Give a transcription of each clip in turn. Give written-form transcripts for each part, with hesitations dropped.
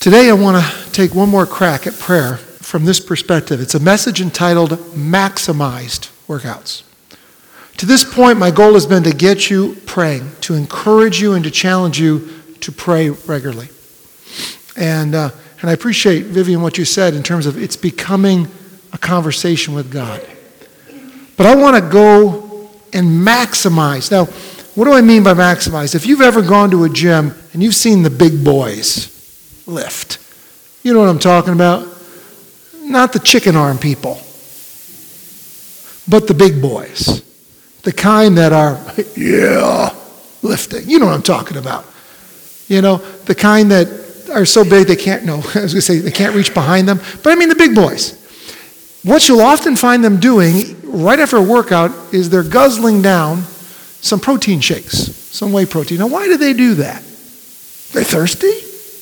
Today I want to take one more crack at prayer from this perspective. It's a message entitled Maximized Workouts. To this point, my goal has been to get you praying, to encourage you and to challenge you to pray regularly. And I appreciate, Vivian, what you said in terms of it's becoming a conversation with God. But I want to go and maximize. Now, what do I mean by maximize? If you've ever gone to a gym and you've seen the big boys lift, you know what I'm talking about? Not the chicken arm people, but the big boys. The kind that are, lifting. You know what I'm talking about. You know, the kind that are so big they can't, I was going to say they can't reach behind them. But I mean the big boys. What you'll often find them doing right after a workout is they're guzzling down some protein shakes, some whey protein. Now, why do they do that? They're thirsty?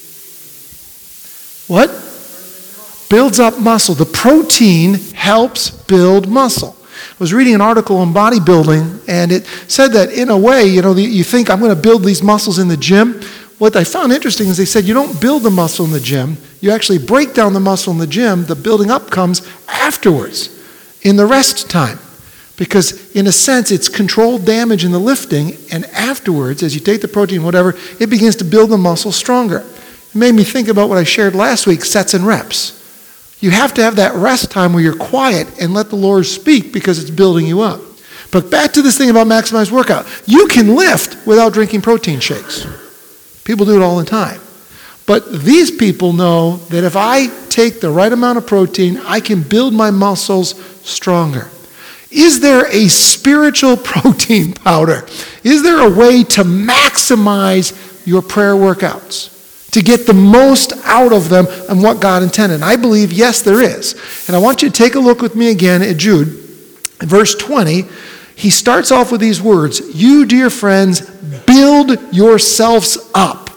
What? Builds up muscle. The protein helps build muscle. I was reading an article on bodybuilding, and it said that in a way, you think I'm going to build these muscles in the gym. What I found interesting is they said you don't build the muscle in the gym. You actually break down the muscle in the gym. The building up comes afterwards, in the rest time. Because in a sense, it's controlled damage in the lifting, and afterwards, as you take the protein, whatever, it begins to build the muscle stronger. It made me think about what I shared last week, sets and reps. You have to have that rest time where you're quiet and let the Lord speak because it's building you up. But back to this thing about maximized workout. You can lift without drinking protein shakes. People do it all the time. But these people know that if I take the right amount of protein, I can build my muscles stronger. Is there a spiritual protein powder? Is there a way to maximize your prayer workouts? To get the most out of them and what God intended? And I believe, yes, there is. And I want you to take a look with me again at Jude. In verse 20, he starts off with these words, "You, dear friends, build yourselves up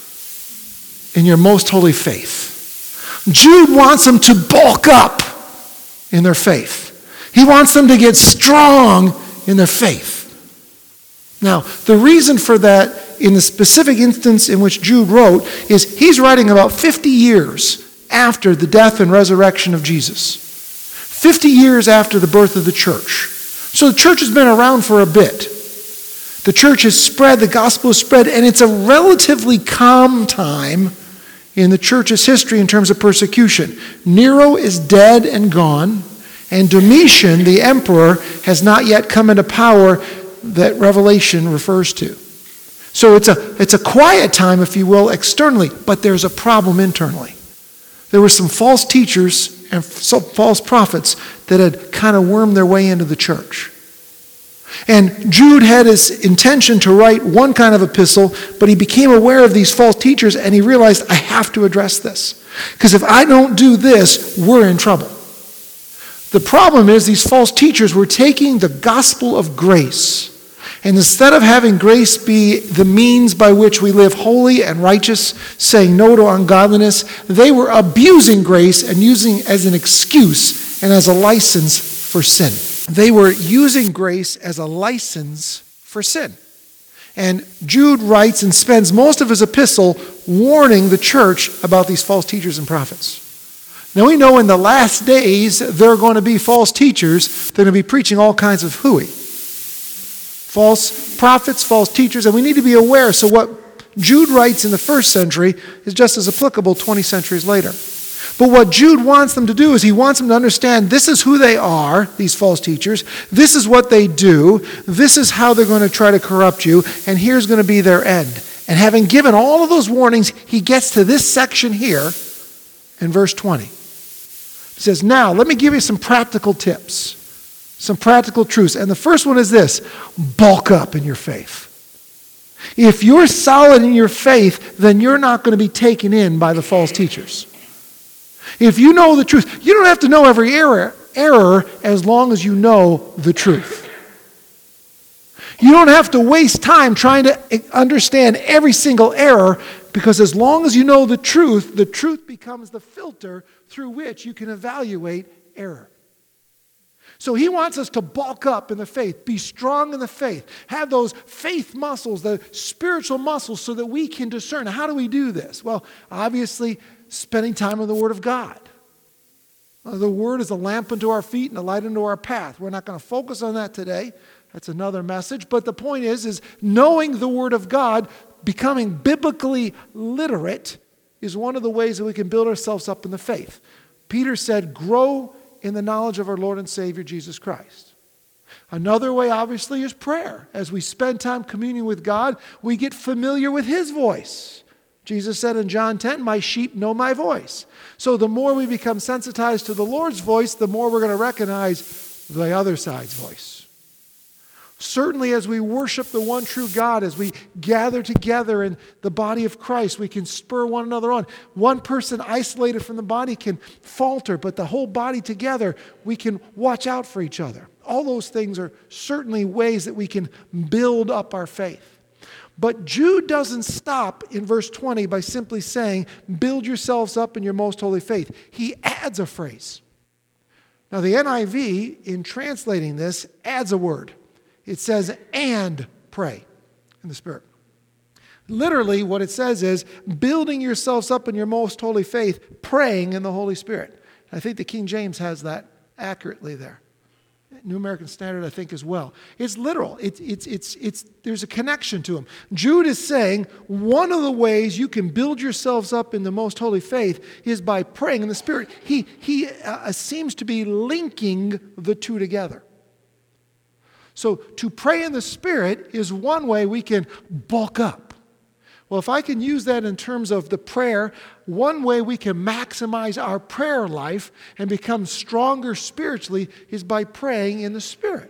in your most holy faith." Jude wants them to bulk up in their faith. He wants them to get strong in their faith. Now, the reason for that in the specific instance in which Jude wrote is he's writing about 50 years after the death and resurrection of Jesus. 50 years after the birth of the church. So the church has been around for a bit. The church has spread, the gospel has spread, and it's a relatively calm time in the church's history in terms of persecution. Nero is dead and gone, and Domitian, the emperor, has not yet come into power that Revelation refers to. So it's a quiet time, if you will, externally, but there's a problem internally. There were some false teachers and some false prophets that had kind of wormed their way into the church. And Jude had his intention to write one kind of epistle, but he became aware of these false teachers and he realized, I have to address this. Because if I don't do this, we're in trouble. The problem is these false teachers were taking the gospel of grace, and instead of having grace be the means by which we live holy and righteous, saying no to ungodliness, they were abusing grace and using it as an excuse and as a license for sin. They were using grace as a license for sin. And Jude writes and spends most of his epistle warning the church about these false teachers and prophets. Now we know in the last days there are going to be false teachers that are going to be preaching all kinds of hooey. False prophets, false teachers, and we need to be aware. So what Jude writes in the first century is just as applicable 20 centuries later. But what Jude wants them to do is he wants them to understand this is who they are, these false teachers. This is what they do. This is how they're going to try to corrupt you. And here's going to be their end. And having given all of those warnings, he gets to this section here in verse 20. He says, now, let me give you some practical tips. Some practical truths. And the first one is this: bulk up in your faith. If you're solid in your faith, then you're not going to be taken in by the false teachers. If you know the truth, you don't have to know every error as long as you know the truth. You don't have to waste time trying to understand every single error, because as long as you know the truth becomes the filter through which you can evaluate error. So he wants us to bulk up in the faith, be strong in the faith, have those faith muscles, the spiritual muscles, so that we can discern. How do we do this? Well, obviously, spending time in the Word of God. The Word is a lamp unto our feet and a light unto our path. We're not going to focus on that today. That's another message. But the point is knowing the Word of God, becoming biblically literate, is one of the ways that we can build ourselves up in the faith. Peter said, grow in the knowledge of our Lord and Savior, Jesus Christ. Another way, obviously, is prayer. As we spend time communing with God, we get familiar with His voice. Jesus said in John 10, my sheep know my voice. So the more we become sensitized to the Lord's voice, the more we're going to recognize the other side's voice. Certainly as we worship the one true God, as we gather together in the body of Christ, we can spur one another on. One person isolated from the body can falter, but the whole body together, we can watch out for each other. All those things are certainly ways that we can build up our faith. But Jude doesn't stop in verse 20 by simply saying, build yourselves up in your most holy faith. He adds a phrase. Now the NIV, in translating this, adds a word. It says, and pray in the Spirit. Literally, what it says is, building yourselves up in your most holy faith, praying in the Holy Spirit. I think the King James has that accurately there. New American Standard, I think, as well. It's literal. There's a connection to them. Jude is saying, one of the ways you can build yourselves up in the most holy faith is by praying in the Spirit. He seems to be linking the two together. So to pray in the Spirit is one way we can bulk up. Well, if I can use that in terms of the prayer, one way we can maximize our prayer life and become stronger spiritually is by praying in the Spirit.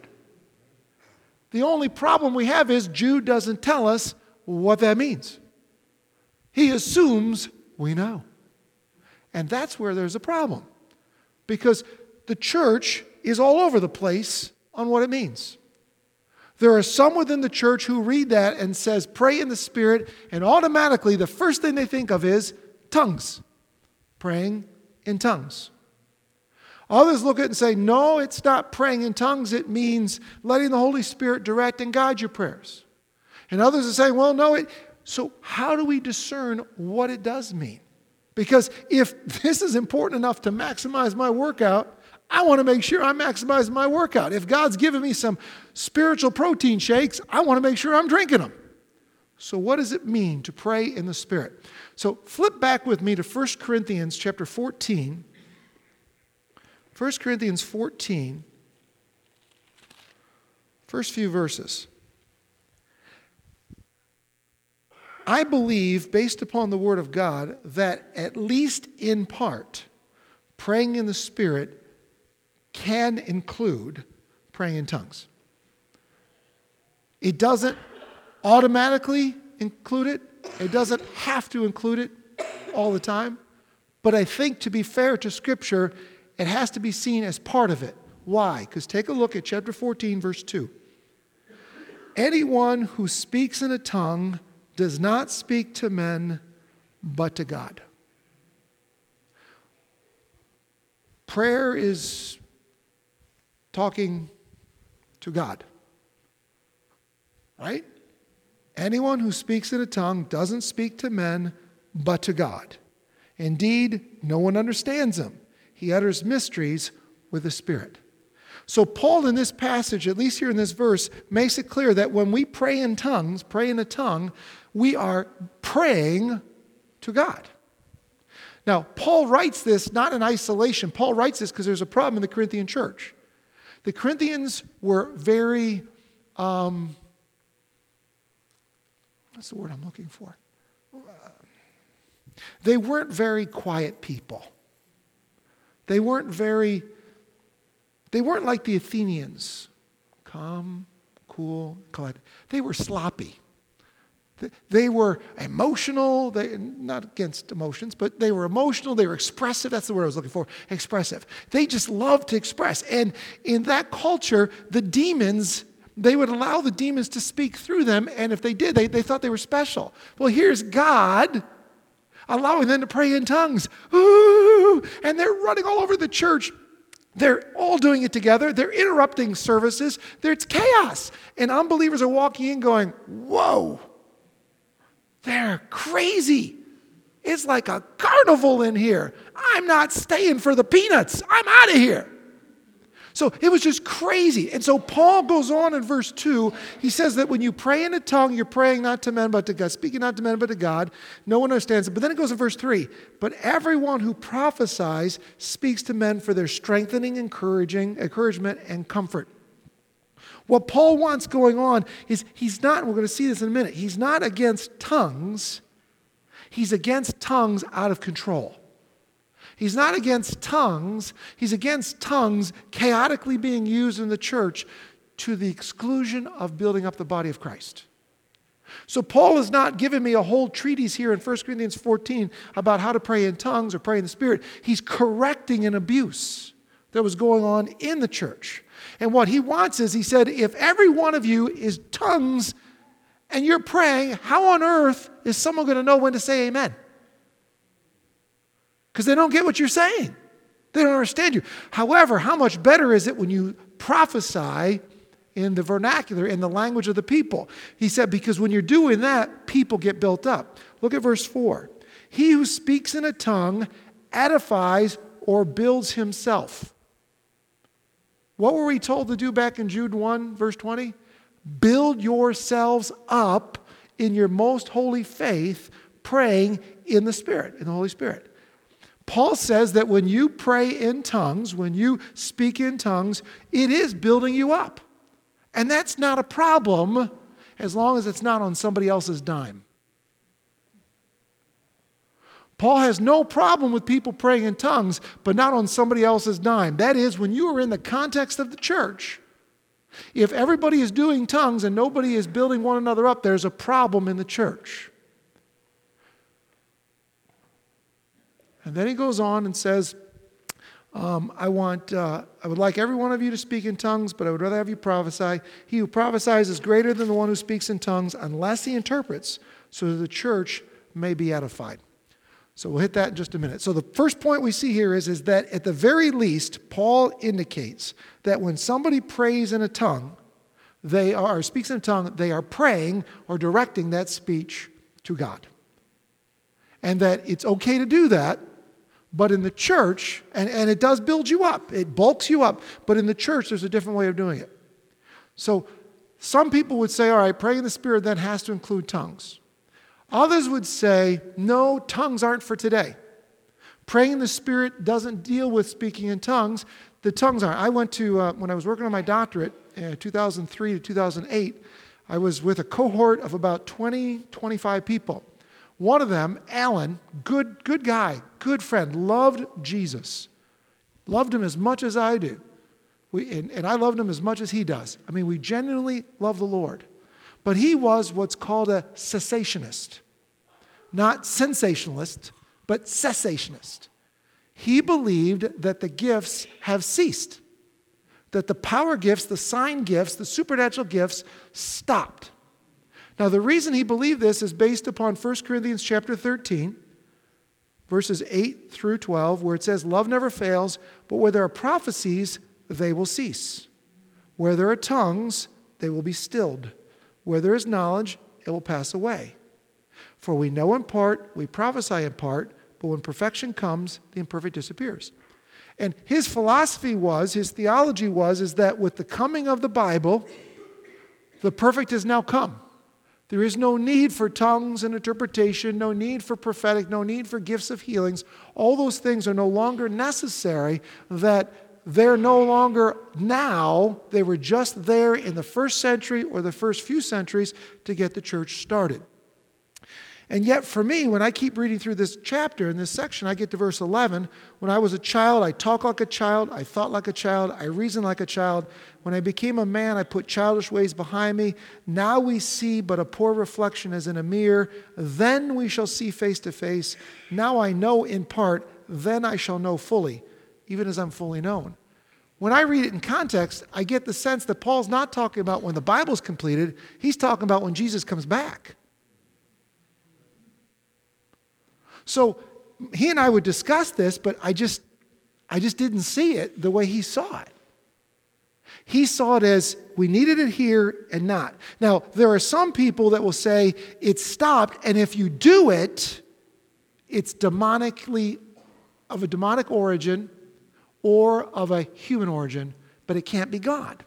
The only problem we have is Jude doesn't tell us what that means. He assumes we know. And that's where there's a problem. Because the church is all over the place on what it means. There are some within the church who read that and says, pray in the Spirit, and automatically the first thing they think of is tongues. Praying in tongues. Others look at it and say, no, it's not praying in tongues. It means letting the Holy Spirit direct and guide your prayers. And others are saying, well, no. So how do we discern what it does mean? Because if this is important enough to maximize my workout, I want to make sure I'm maximizing my workout. If God's given me some spiritual protein shakes, I want to make sure I'm drinking them. So what does it mean to pray in the Spirit? So flip back with me to 1 Corinthians chapter 14. 1 Corinthians 14, first few verses. I believe, based upon the Word of God, that at least in part, praying in the Spirit can include praying in tongues. It doesn't automatically include it. It doesn't have to include it all the time. But I think, to be fair to Scripture, it has to be seen as part of it. Why? Because take a look at chapter 14, verse 2. Anyone who speaks in a tongue does not speak to men, but to God. Prayer is talking to God. Right? Anyone who speaks in a tongue doesn't speak to men, but to God. Indeed, no one understands him. He utters mysteries with the Spirit. So Paul in this passage, at least here in this verse, makes it clear that when we pray in tongues, pray in a tongue, we are praying to God. Now, Paul writes this not in isolation. Paul writes this because there's a problem in the Corinthian church. The Corinthians were very, what's the word I'm looking for? They weren't very quiet people. They weren't like the Athenians. Calm, cool, collected. They were sloppy. They were emotional. Not against emotions, but they were emotional. They were expressive. That's the word I was looking for. Expressive. They just loved to express. And in that culture, the demons, they would allow the demons to speak through them. And if they did, they thought they were special. Well, here's God allowing them to pray in tongues. Ooh, and they're running all over the church. They're all doing it together. They're interrupting services. It's chaos. And unbelievers are walking in going, whoa, they're crazy. It's like a carnival in here. I'm not staying for the peanuts. I'm out of here. So it was just crazy. And so Paul goes on in verse 2. He says that when you pray in a tongue, you're praying not to men but to God, speaking not to men but to God. No one understands it. But then it goes in verse 3. But everyone who prophesies speaks to men for their strengthening, encouragement, and comfort. What Paul wants going on is he's not, we're going to see this in a minute, he's not against tongues. He's against tongues out of control. He's not against tongues. He's against tongues chaotically being used in the church to the exclusion of building up the body of Christ. So Paul has not given me a whole treatise here in 1 Corinthians 14 about how to pray in tongues or pray in the Spirit. He's correcting an abuse that was going on in the church. And what he wants is, he said, if every one of you is tongues and you're praying, how on earth is someone going to know when to say amen? Because they don't get what you're saying. They don't understand you. However, how much better is it when you prophesy in the vernacular, in the language of the people? He said, because when you're doing that, people get built up. Look at verse 4. He who speaks in a tongue edifies or builds himself. What were we told to do back in Jude 1, verse 20? Build yourselves up in your most holy faith, praying in the Spirit, in the Holy Spirit. Paul says that when you pray in tongues, when you speak in tongues, it is building you up. And that's not a problem as long as it's not on somebody else's dime. Paul has no problem with people praying in tongues, but not on somebody else's dime. That is, when you are in the context of the church, if everybody is doing tongues and nobody is building one another up, there's a problem in the church. And then he goes on and says, I would like every one of you to speak in tongues, but I would rather have you prophesy. He who prophesies is greater than the one who speaks in tongues unless he interprets, so that the church may be edified. So we'll hit that in just a minute. So the first point we see here is that at the very least, Paul indicates that when somebody prays in a tongue, speaks in a tongue, they are praying or directing that speech to God. And that it's okay to do that, but in the church, and it does build you up, it bulks you up, but in the church there's a different way of doing it. So some people would say, all right, praying in the Spirit then has to include tongues. Others would say, no, tongues aren't for today. Praying in the Spirit doesn't deal with speaking in tongues. The tongues aren't. I went to, when I was working on my doctorate, 2003 to 2008, I was with a cohort of about 20, 25 people. One of them, Alan, good guy, good friend, loved Jesus. Loved him as much as I do. And I loved him as much as he does. I mean, we genuinely love the Lord. But he was what's called a cessationist. Not sensationalist, but cessationist. He believed that the gifts have ceased. That the power gifts, the sign gifts, the supernatural gifts stopped. Now, the reason he believed this is based upon 1 Corinthians chapter 13, verses 8 through 12, where it says, love never fails, but where there are prophecies, they will cease. Where there are tongues, they will be stilled. Where there is knowledge, it will pass away. For we know in part, we prophesy in part, but when perfection comes, the imperfect disappears. And his philosophy was, his theology was, is that with the coming of the Bible, the perfect has now come. There is no need for tongues and interpretation, no need for prophetic, no need for gifts of healings. All those things are no longer necessary, that they're no longer now. They were just there in the first century or the first few centuries to get the church started. And yet for me, when I keep reading through this chapter, in this section, I get to verse 11. When I was a child, I talked like a child, I thought like a child, I reasoned like a child. When I became a man, I put childish ways behind me. Now we see but a poor reflection as in a mirror. Then we shall see face to face. Now I know in part, then I shall know fully, even as I'm fully known. When I read it in context, I get the sense that Paul's not talking about when the Bible's completed. He's talking about when Jesus comes back. So he and I would discuss this, but I I just didn't see it the way he saw it. He saw it as we needed it here and not. Now, there are some people that will say it's stopped, and if you do it, it's demonically of a demonic origin or of a human origin, but it can't be God.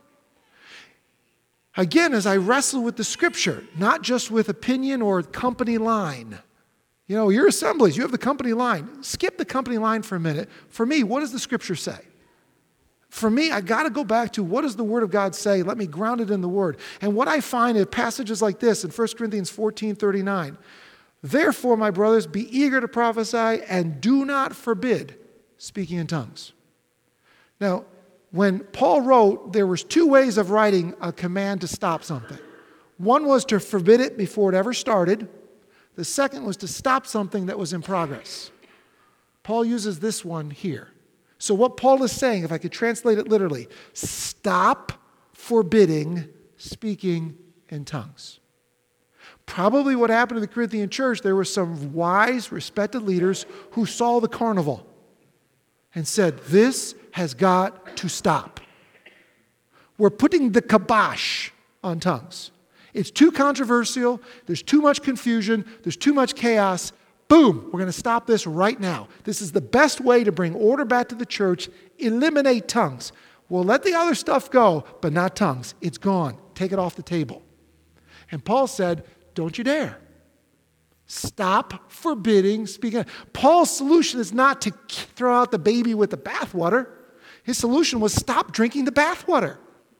Again, as I wrestle with the Scripture, not just with opinion or company line. You know, your assemblies, you have the company line. Skip the company line for a minute. For me, what does the Scripture say? For me, I got to go back to what does the Word of God say? Let me ground it in the Word. And what I find in passages like this in 1 Corinthians 14:39, therefore, my brothers, be eager to prophesy and do not forbid speaking in tongues. Now, when Paul wrote, there was two ways of writing a command to stop something. One was to forbid it before it ever started. The second was to stop something that was in progress. Paul uses this one here. So what Paul is saying, if I could translate it literally, stop forbidding speaking in tongues. Probably what happened to the Corinthian church, there were some wise, respected leaders who saw the carnival and said, this has got to stop. We're putting the kibosh on tongues. It's too controversial. There's too much confusion. There's too much chaos. Boom, we're going to stop this right now. This is the best way to bring order back to the church. Eliminate tongues. We'll let the other stuff go, but not tongues. It's gone. Take it off the table. And Paul said, don't you dare. Stop forbidding speaking. Paul's solution is not to throw out the baby with the bathwater. His solution was stop drinking the bathwater.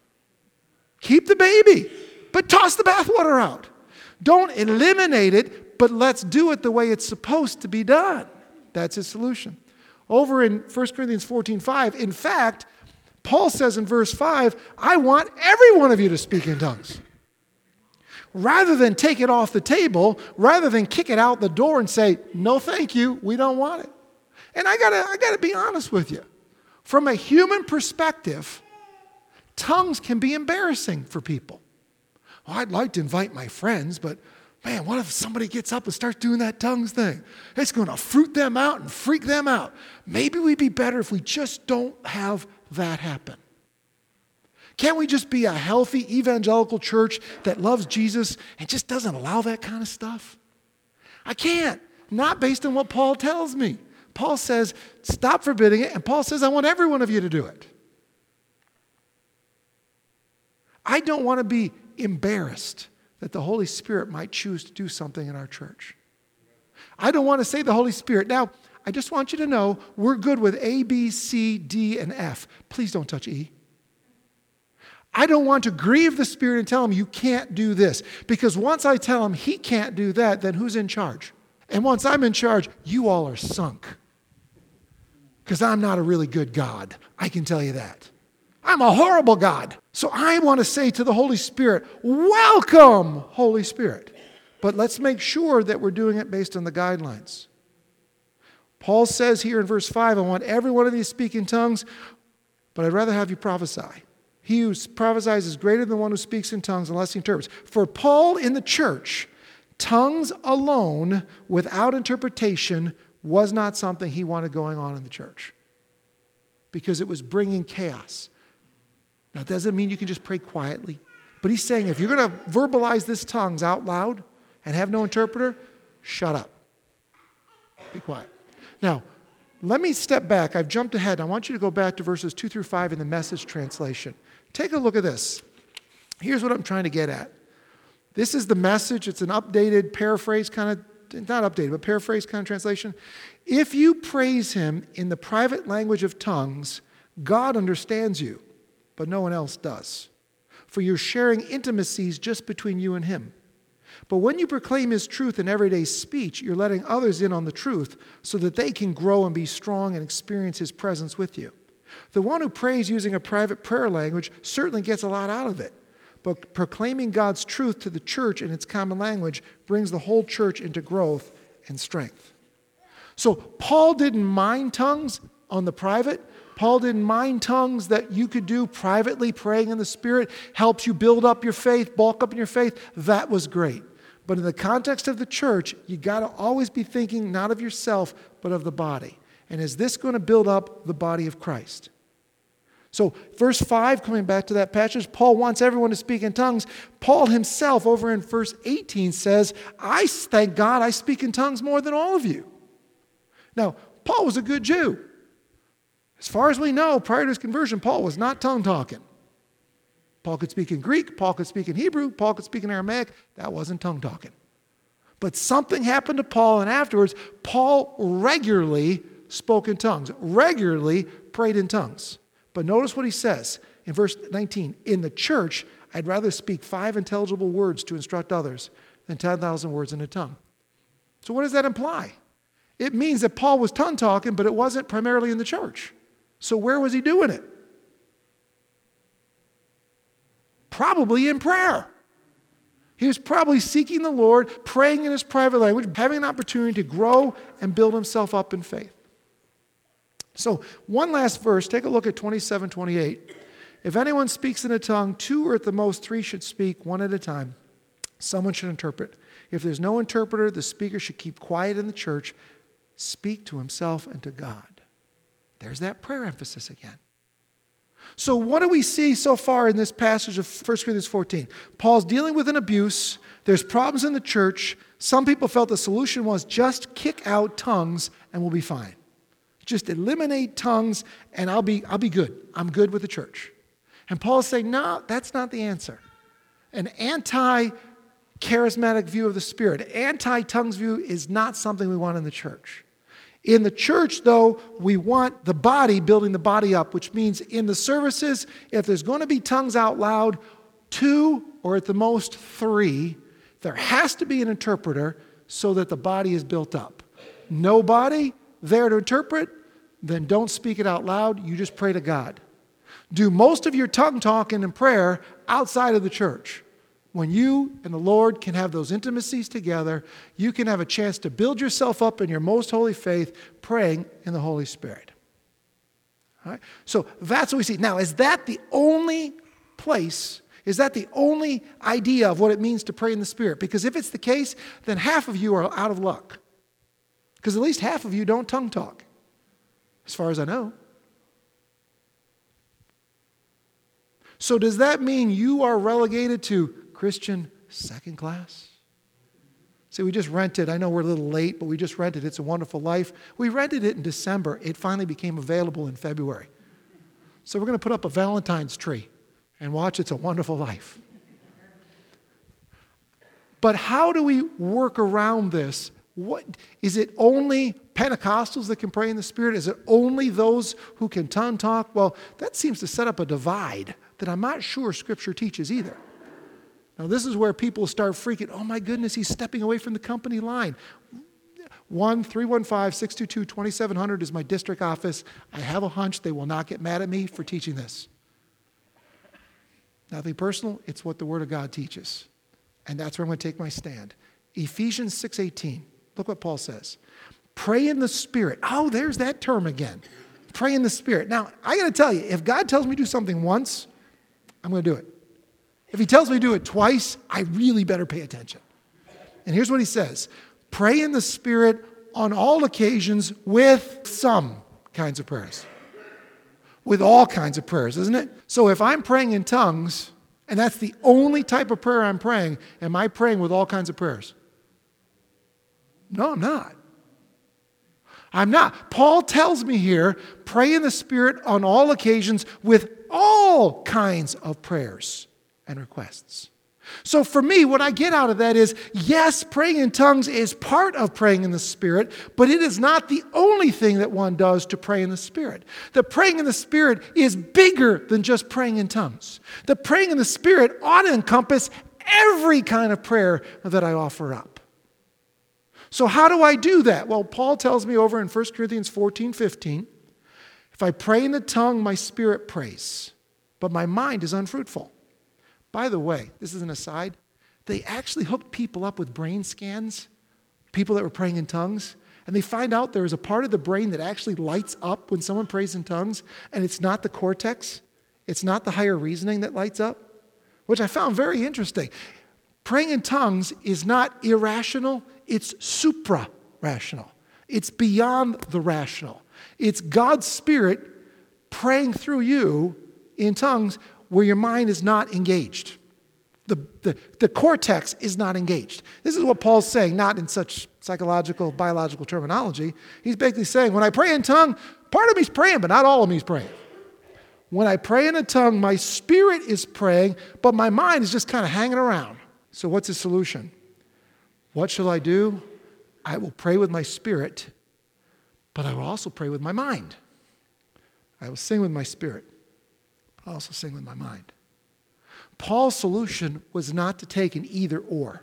Keep the baby, but toss the bathwater out. Don't eliminate it, but let's do it the way it's supposed to be done. That's his solution. Over in 1 Corinthians 14:5, in fact, Paul says in verse 5, I want every one of you to speak in tongues. Rather than take it off the table, rather than kick it out the door and say, no thank you, we don't want it. And I gotta be honest with you. From a human perspective, tongues can be embarrassing for people. Well, I'd like to invite my friends, but man, what if somebody gets up and starts doing that tongues thing? It's going to fruit them out and freak them out. Maybe we'd be better if we just don't have that happen. Can't we just be a healthy evangelical church that loves Jesus and just doesn't allow that kind of stuff? I can't. Not based on what Paul tells me. Paul says, stop forbidding it. And Paul says, I want every one of you to do it. I don't want to be embarrassed that the Holy Spirit might choose to do something in our church. I don't want to say the Holy Spirit. Now, I just want you to know we're good with A, B, C, D, and F. Please don't touch E. I don't want to grieve the Spirit and tell him you can't do this. Because once I tell him he can't do that, then who's in charge? And once I'm in charge, you all are sunk. Because I'm not a really good God. I can tell you that. I'm a horrible God. So I want to say to the Holy Spirit, welcome, Holy Spirit. But let's make sure that we're doing it based on the guidelines. Paul says here in verse 5, I want every one of you to speak in tongues, but I'd rather have you prophesy. He who prophesies is greater than the one who speaks in tongues unless he interprets. For Paul in the church, tongues alone without interpretation was not something he wanted going on in the church because it was bringing chaos. Now, it doesn't mean you can just pray quietly, but he's saying if you're going to verbalize this tongues out loud and have no interpreter, shut up. Be quiet. Now, let me step back. I've jumped ahead. I want you to go back to verses 2 through 5 in the Message translation. Take a look at this. Here's what I'm trying to get at. This is the Message. It's an updated paraphrase kind of, not updated, but paraphrase kind of translation. If you praise him in the private language of tongues, God understands you, but no one else does. For you're sharing intimacies just between you and him. But when you proclaim his truth in everyday speech, you're letting others in on the truth so that they can grow and be strong and experience his presence with you. The one who prays using a private prayer language certainly gets a lot out of it. But proclaiming God's truth to the church in its common language brings the whole church into growth and strength. So Paul didn't mind tongues on the private. Paul didn't mind tongues that you could do privately, praying in the Spirit, helps you build up your faith, bulk up in your faith. That was great. But in the context of the church, you got to always be thinking not of yourself, but of the body. And is this going to build up the body of Christ? So verse 5, coming back to that passage, Paul wants everyone to speak in tongues. Paul himself over in verse 18 says, I thank God I speak in tongues more than all of you. Now, Paul was a good Jew. As far as we know, prior to his conversion, Paul was not tongue-talking. Paul could speak in Greek, Paul could speak in Hebrew, Paul could speak in Aramaic. That wasn't tongue-talking. But something happened to Paul, and afterwards, Paul regularly spoke in tongues, regularly prayed in tongues. But notice what he says in verse 19. In the church, I'd rather speak 5 intelligible words to instruct others than 10,000 words in a tongue. So what does that imply? It means that Paul was tongue-talking, but it wasn't primarily in the church. So where was he doing it? Probably in prayer. He was probably seeking the Lord, praying in his private language, having an opportunity to grow and build himself up in faith. So one last verse, take a look at 27-28. If anyone speaks in a tongue, 2 or at the most 3 should speak, one at a time. Someone should interpret. If there's no interpreter, the speaker should keep quiet in the church, speak to himself and to God. There's that prayer emphasis again. So what do we see so far in this passage of 1 Corinthians 14? Paul's dealing with an abuse. There's problems in the church. Some people felt the solution was just kick out tongues and we'll be fine. Just eliminate tongues and I'll be good. I'm good with the church. And Paul's saying, no, that's not the answer. An anti-charismatic view of the Spirit, anti-tongues view is not something we want in the church. In the church, though, we want the body building the body up, which means in the services, if there's going to be tongues out loud, 2 or at the most 3, there has to be an interpreter so that the body is built up. Nobody there to interpret, then don't speak it out loud. You just pray to God. Do most of your tongue talking and prayer outside of the church. When you and the Lord can have those intimacies together, you can have a chance to build yourself up in your most holy faith, praying in the Holy Spirit. All right? So that's what we see. Now, is that the only place? Is that the only idea of what it means to pray in the Spirit? Because if it's the case, then half of you are out of luck. Because at least half of you don't tongue talk, as far as I know. So does that mean you are relegated to Christian second class? See, we just rented. I know we're a little late, but we just rented It's a Wonderful Life. We rented it in December. It finally became available in February. So we're going to put up a Valentine's tree and watch It's a Wonderful Life. But how do we work around this? What, is it only Pentecostals that can pray in the Spirit? Is it only those who can tongue talk? Well, that seems to set up a divide that I'm not sure Scripture teaches either. Now, this is where people start freaking, oh my goodness, he's stepping away from the company line. 1-315-622-2700 is my district office. I have a hunch they will not get mad at me for teaching this. Nothing personal, it's what the Word of God teaches. And that's where I'm going to take my stand. Ephesians 6:18. Look what Paul says. Pray in the Spirit. Oh, there's that term again. Pray in the Spirit. Now, I got to tell you, if God tells me to do something once, I'm going to do it. If he tells me to do it twice, I really better pay attention. And here's what he says. Pray in the Spirit on all occasions with some kinds of prayers. With all kinds of prayers, isn't it? So if I'm praying in tongues, and that's the only type of prayer I'm praying, am I praying with all kinds of prayers? No, I'm not. I'm not. Paul tells me here, pray in the Spirit on all occasions with all kinds of prayers and requests. So for me, what I get out of that is, yes, praying in tongues is part of praying in the Spirit, but it is not the only thing that one does to pray in the Spirit. The praying in the Spirit is bigger than just praying in tongues. The praying in the Spirit ought to encompass every kind of prayer that I offer up. So how do I do that? Well, Paul tells me over in 1 Corinthians 14:15, if I pray in the tongue, my spirit prays, but my mind is unfruitful. By the way, this is an aside, they actually hooked people up with brain scans, people that were praying in tongues, and they find out there is a part of the brain that actually lights up when someone prays in tongues, and it's not the cortex, it's not the higher reasoning that lights up, which I found very interesting. Praying in tongues is not irrational, it's supra-rational. It's beyond the rational. It's God's Spirit praying through you in tongues where your mind is not engaged. The cortex is not engaged. This is what Paul's saying, not in such psychological, biological terminology. He's basically saying, when I pray in tongue, part of me's praying, but not all of me's praying. When I pray in a tongue, my spirit is praying, but my mind is just kind of hanging around. So what's the solution? What shall I do? I will pray with my spirit, but I will also pray with my mind. I will sing with my spirit, but I'll also sing with my mind. Paul's solution was not to take an either or.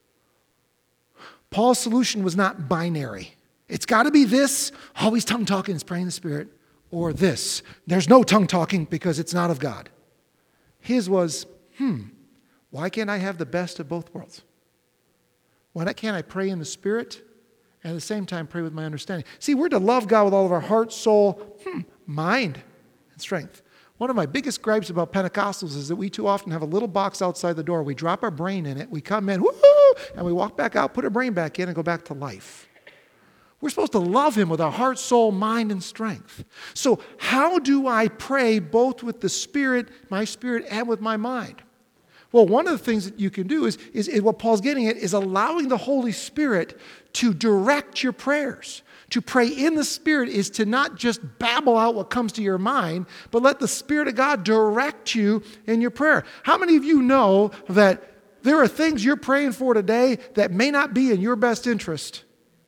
Paul's solution was not binary. It's got to be this, always tongue talking, is praying in the Spirit, or this. There's no tongue talking because it's not of God. His was, why can't I have the best of both worlds? Why can't I pray in the Spirit and at the same time pray with my understanding? See, we're to love God with all of our heart, soul, mind, and strength. One of my biggest gripes about Pentecostals is that we too often have a little box outside the door. We drop our brain in it, we come in, woohoo, and we walk back out, put our brain back in, and go back to life. We're supposed to love Him with our heart, soul, mind, and strength. So how do I pray both with the Spirit, my spirit, and with my mind? Well, one of the things that you can do is what Paul's getting at is allowing the Holy Spirit to direct your prayers. To pray in the Spirit is to not just babble out what comes to your mind, but let the Spirit of God direct you in your prayer. How many of you know that there are things you're praying for today that may not be in your best interest?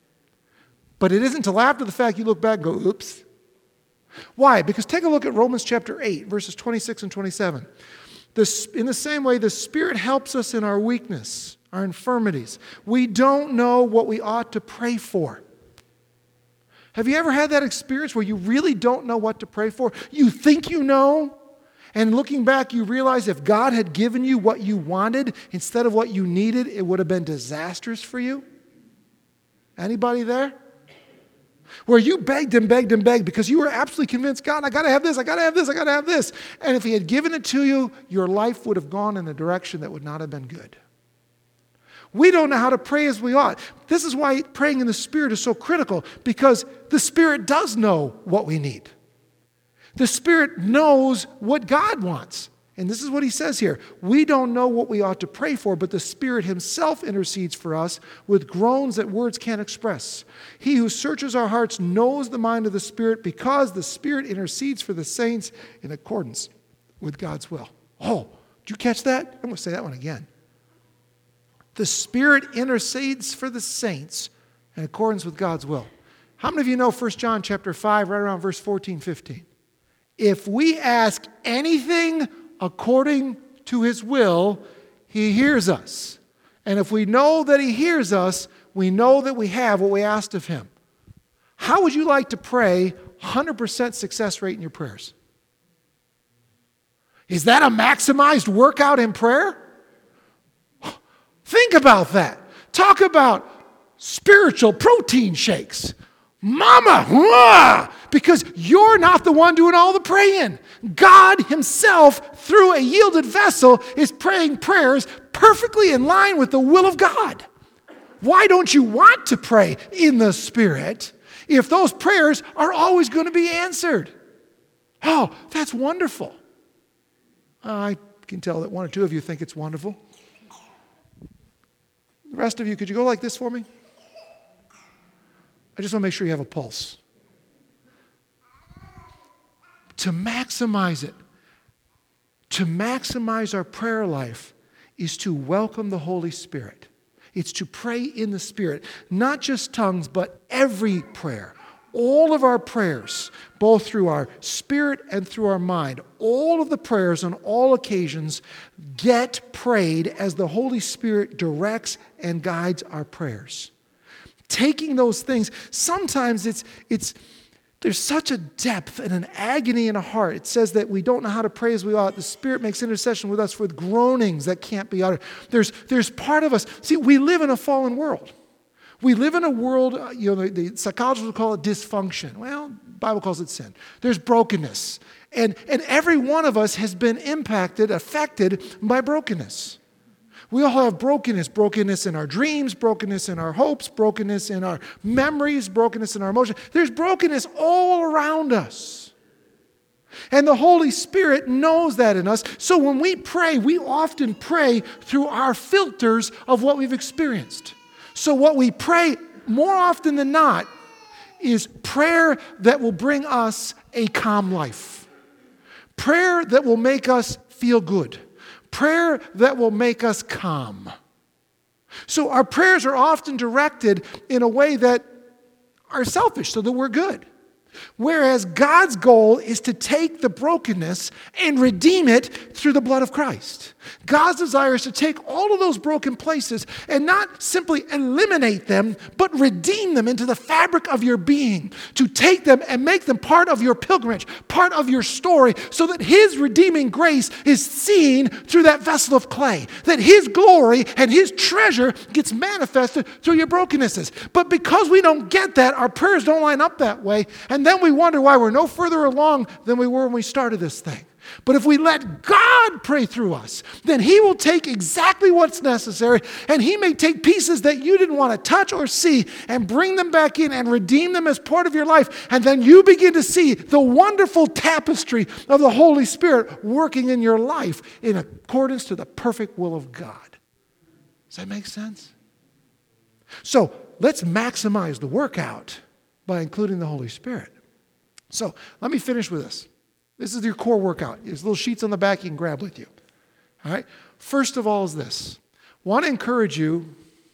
But it isn't until after the fact you look back and go, oops. Why? Because take a look at Romans chapter 8, verses 26 and 27. In the same way, the Spirit helps us in our weakness, our infirmities. We don't know what we ought to pray for. Have you ever had that experience where you really don't know what to pray for? You think you know, and looking back, you realize if God had given you what you wanted instead of what you needed, it would have been disastrous for you? Anybody there? Where you begged and begged and begged because you were absolutely convinced, God, I got to have this, I got to have this, I got to have this. And if He had given it to you, your life would have gone in a direction that would not have been good. We don't know how to pray as we ought. This is why praying in the Spirit is so critical, because the Spirit does know what we need. The Spirit knows what God wants. And this is what He says here. We don't know what we ought to pray for, but the Spirit Himself intercedes for us with groans that words can't express. He who searches our hearts knows the mind of the Spirit, because the Spirit intercedes for the saints in accordance with God's will. Oh, did you catch that? I'm going to say that one again. The Spirit intercedes for the saints in accordance with God's will. How many of you know 1 John chapter 5, right around verse 14, 15? If we ask anything according to His will, He hears us. And if we know that He hears us, we know that we have what we asked of Him. How would you like to pray 100% success rate in your prayers? Is that a maximized workout in prayer? Think about that. Talk about spiritual protein shakes. Mama, because you're not the one doing all the praying. God Himself, through a yielded vessel, is praying prayers perfectly in line with the will of God. Why don't you want to pray in the Spirit if those prayers are always going to be answered? Oh, that's wonderful. I can tell that one or two of you think it's wonderful. The rest of you, could you go like this for me? I just want to make sure you have a pulse. To maximize it, to maximize our prayer life, is to welcome the Holy Spirit. It's to pray in the Spirit, not just tongues, but every prayer. All of our prayers, both through our spirit and through our mind, all of the prayers on all occasions get prayed as the Holy Spirit directs and guides our prayers. Taking those things, sometimes there's such a depth and an agony in a heart. It says that we don't know how to pray as we ought. The Spirit makes intercession with us with groanings that can't be uttered. There's part of us. See, we live in a fallen world. We live in a world, the psychologists would call it dysfunction. Well, the Bible calls it sin. There's brokenness. And every one of us has been impacted, affected by brokenness. We all have brokenness. Brokenness in our dreams, brokenness in our hopes, brokenness in our memories, brokenness in our emotions. There's brokenness all around us. And the Holy Spirit knows that in us. So when we pray, we often pray through our filters of what we've experienced. So what we pray more often than not is prayer that will bring us a calm life. Prayer that will make us feel good. Prayer that will make us calm. So our prayers are often directed in a way that are selfish so that we're good. Whereas God's goal is to take the brokenness and redeem it through the blood of Christ. God's desire is to take all of those broken places and not simply eliminate them, but redeem them into the fabric of your being. To take them and make them part of your pilgrimage, part of your story, so that His redeeming grace is seen through that vessel of clay. That His glory and His treasure gets manifested through your brokennesses. But because we don't get that, our prayers don't line up that way. And then we wonder why we're no further along than we were when we started this thing. But if we let God pray through us, then He will take exactly what's necessary, and He may take pieces that you didn't want to touch or see and bring them back in and redeem them as part of your life. And then you begin to see the wonderful tapestry of the Holy Spirit working in your life in accordance to the perfect will of God. Does that make sense? So let's maximize the workout by including the Holy Spirit. So let me finish with this. This is your core workout. There's little sheets on the back you can grab with you. All right? First of all is this. Want to encourage you.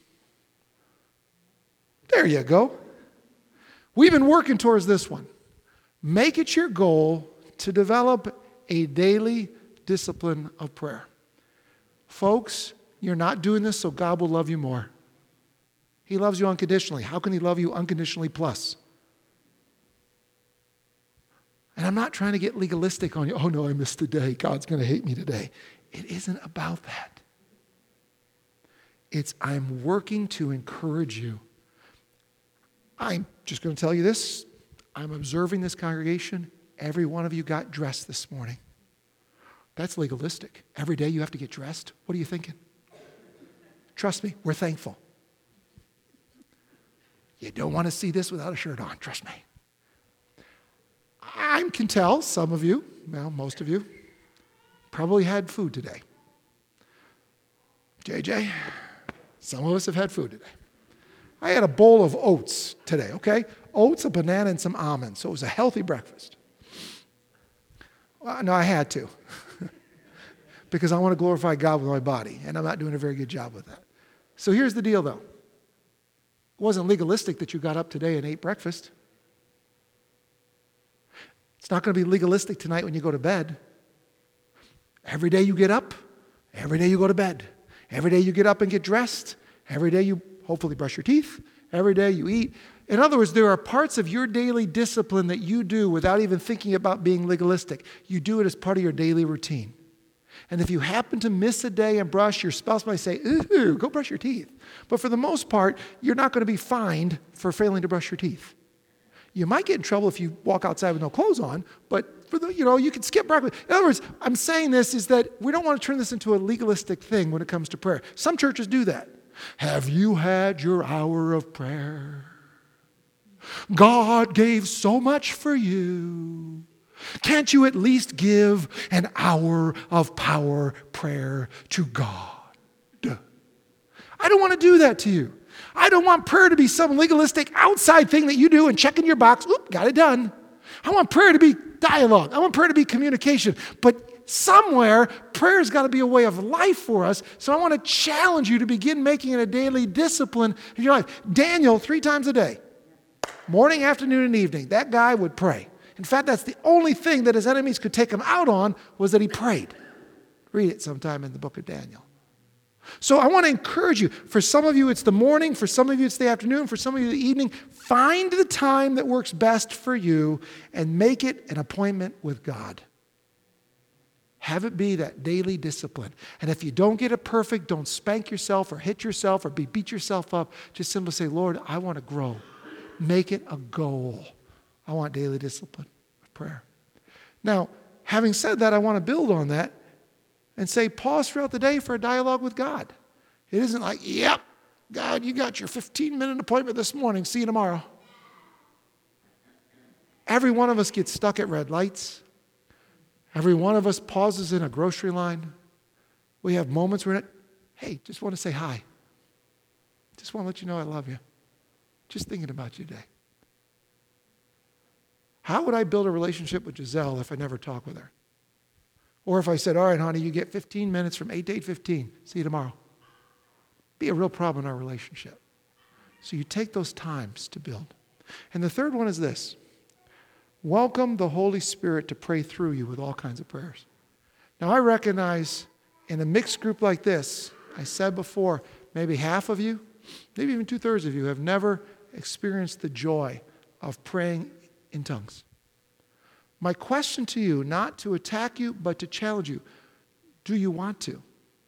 There you go. We've been working towards this one. Make it your goal to develop a daily discipline of prayer. Folks, you're not doing this so God will love you more. He loves you unconditionally. How can He love you unconditionally plus? And I'm not trying to get legalistic on you. Oh, no, I missed today. God's going to hate me today. It isn't about that. It's I'm working to encourage you. I'm just going to tell you this. I'm observing this congregation. Every one of you got dressed this morning. That's legalistic. Every day you have to get dressed. What are you thinking? Trust me, we're thankful. You don't want to see this without a shirt on. Trust me. I can tell some of you, well, most of you, probably had food today. JJ, some of us have had food today. I had a bowl of oats today, okay? Oats, a banana, and some almonds. So it was a healthy breakfast. Well, no, I had to. Because I want to glorify God with my body, and I'm not doing a very good job with that. So here's the deal, though. It wasn't legalistic that you got up today and ate breakfast. It's not going to be legalistic tonight when you go to bed. Every day you get up, every day you go to bed. Every day you get up and get dressed. Every day you hopefully brush your teeth. Every day you eat. In other words, there are parts of your daily discipline that you do without even thinking about being legalistic. You do it as part of your daily routine. And if you happen to miss a day and brush, your spouse might say, ooh, go brush your teeth. But for the most part, you're not going to be fined for failing to brush your teeth. You might get in trouble if you walk outside with no clothes on, but for the, you can skip breakfast. In other words, I'm saying this is that we don't want to turn this into a legalistic thing when it comes to prayer. Some churches do that. Have you had your hour of prayer? God gave so much for you. Can't you at least give an hour of power prayer to God? I don't want to do that to you. I don't want prayer to be some legalistic outside thing that you do and check in your box. Oop, got it done. I want prayer to be dialogue. I want prayer to be communication. But somewhere, prayer's got to be a way of life for us. So I want to challenge you to begin making it a daily discipline in your life. Daniel, 3 times a day, morning, afternoon, and evening, that guy would pray. In fact, that's the only thing that his enemies could take him out on was that he prayed. Read it sometime in the book of Daniel. So I want to encourage you. For some of you, it's the morning. For some of you, it's the afternoon. For some of you, the evening. Find the time that works best for you and make it an appointment with God. Have it be that daily discipline. And if you don't get it perfect, don't spank yourself or hit yourself or beat yourself up. Just simply say, Lord, I want to grow. Make it a goal. I want daily discipline of prayer. Now, having said that, I want to build on that and say pause throughout the day for a dialogue with God. It isn't like, yep, God, you got your 15-minute appointment this morning. See you tomorrow. Every one of us gets stuck at red lights. Every one of us pauses in a grocery line. We have moments where, hey, just want to say hi. Just want to let you know I love you. Just thinking about you today. How would I build a relationship with Giselle if I never talk with her? Or if I said, all right, honey, you get 15 minutes from 8 to 8:15. See you tomorrow. Be a real problem in our relationship. So you take those times to build. And the third one is this. Welcome the Holy Spirit to pray through you with all kinds of prayers. Now I recognize in a mixed group like this, I said before, maybe half of you, maybe even 2/3 of you have never experienced the joy of praying in tongues. My question to you, not to attack you, but to challenge you, do you want to?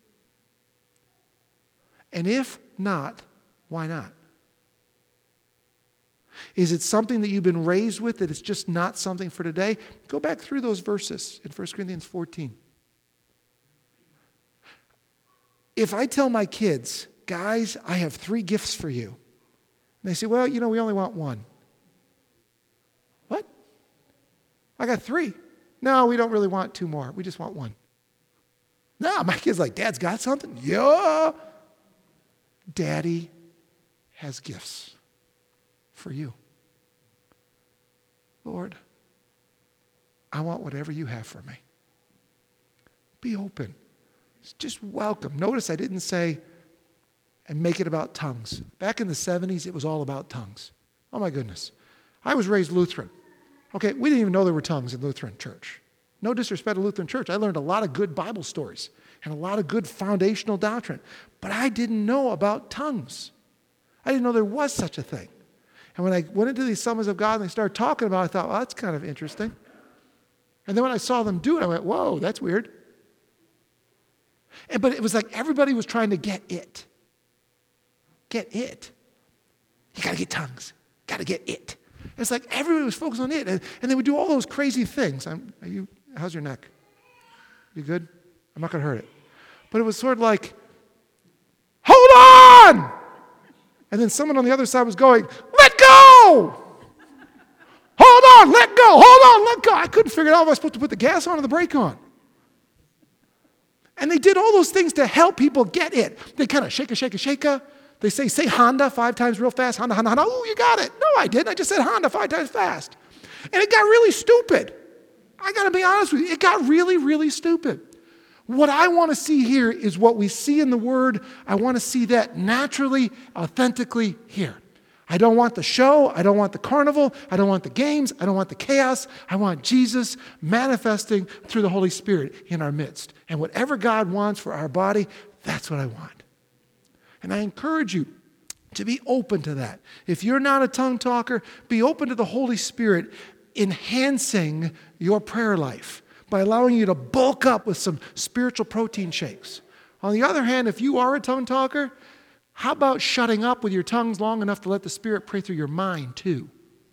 And if not, why not? Is it something that you've been raised with that it's just not something for today? Go back through those verses in 1 Corinthians 14. If I tell my kids, guys, I have 3 gifts for you, and they say, well, we only want 1. What? I got 3. No, we don't really want 2 more. We just want 1. No, my kid's like, Dad's got something? Yeah. Daddy has gifts for you. Lord, I want whatever you have for me. Be open. Just welcome. Notice I didn't say, and make it about tongues. Back in the 70s, it was all about tongues. Oh my goodness. I was raised Lutheran. Okay, we didn't even know there were tongues in Lutheran church. No disrespect to Lutheran church. I learned a lot of good Bible stories and a lot of good foundational doctrine. But I didn't know about tongues. I didn't know there was such a thing. And when I went into these Summons of God and they started talking about it, I thought, well, that's kind of interesting. And then when I saw them do it, I went, whoa, that's weird. But it was like everybody was trying to get it. Get it. You got to get tongues. Got to get it. It's like everybody was focused on it. And they would do all those crazy things. How's your neck? You good? I'm not going to hurt it. But it was sort of like, hold on! And then someone on the other side was going, let go! Hold on, let go, hold on, let go. I couldn't figure out if I was supposed to put the gas on or the brake on. And they did all those things to help people get it. They kind of shake. They say Honda 5 times real fast. Honda. Oh, you got it. No, I didn't. I just said Honda 5 times fast. And it got really stupid. I got to be honest with you. It got really, really stupid. What I want to see here is what we see in the Word. I want to see that naturally, authentically here. I don't want the show. I don't want the carnival. I don't want the games. I don't want the chaos. I want Jesus manifesting through the Holy Spirit in our midst. And whatever God wants for our body, that's what I want. And I encourage you to be open to that. If you're not a tongue talker, be open to the Holy Spirit enhancing your prayer life by allowing you to bulk up with some spiritual protein shakes. On the other hand, if you are a tongue talker, how about shutting up with your tongues long enough to let the Spirit pray through your mind too?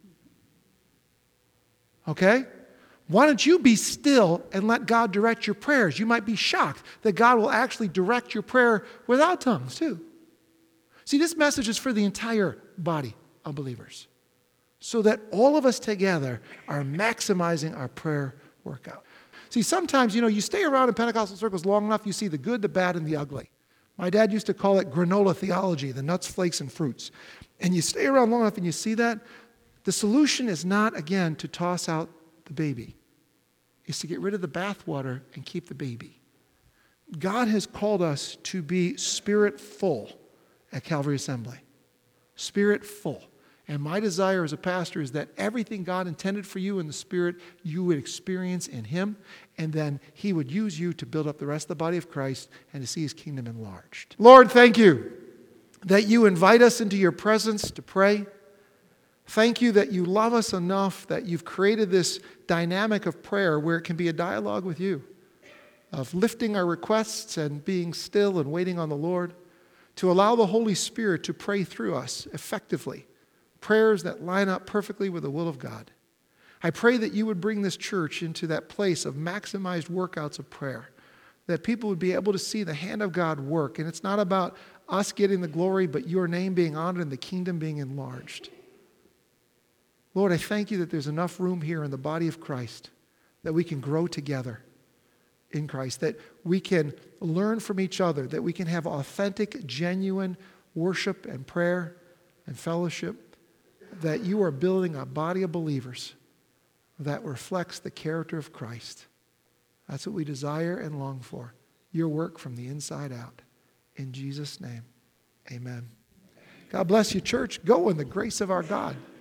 Okay? Why don't you be still and let God direct your prayers? You might be shocked that God will actually direct your prayer without tongues too. See, this message is for the entire body of believers, so that all of us together are maximizing our prayer workout. See, sometimes, you stay around in Pentecostal circles long enough, you see the good, the bad, and the ugly. My dad used to call it granola theology, the nuts, flakes, and fruits. And you stay around long enough and you see that. The solution is not, again, to toss out the baby. It's to get rid of the bathwater and keep the baby. God has called us to be Spirit-full at Calvary Assembly. Spirit-full. And my desire as a pastor is that everything God intended for you in the Spirit, you would experience in Him, and then He would use you to build up the rest of the body of Christ and to see His kingdom enlarged. Lord, thank you that you invite us into your presence to pray. Thank you that you love us enough that you've created this dynamic of prayer where it can be a dialogue with you, of lifting our requests and being still and waiting on the Lord, to allow the Holy Spirit to pray through us effectively, prayers that line up perfectly with the will of God. I pray that you would bring this church into that place of maximized workouts of prayer, that people would be able to see the hand of God work. And it's not about us getting the glory, but your name being honored and the kingdom being enlarged. Lord, I thank you that there's enough room here in the body of Christ that we can grow together in Christ, that we can learn from each other, that we can have authentic, genuine worship and prayer and fellowship, that you are building a body of believers that reflects the character of Christ. That's what we desire and long for. Your work from the inside out. In Jesus' name, amen. God bless you, church. Go in the grace of our God.